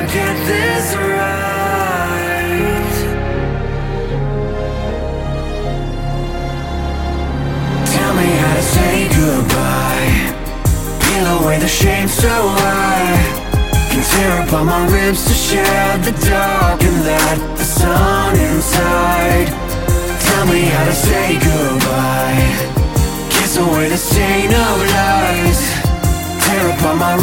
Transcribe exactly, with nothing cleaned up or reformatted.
I'ma get this right. Tell me how to say goodbye. Peel away the shame so I can tear apart my ribs to share the dark and let the sun inside. Tell me how to say goodbye. Kiss away the stain of lies. Tear apart my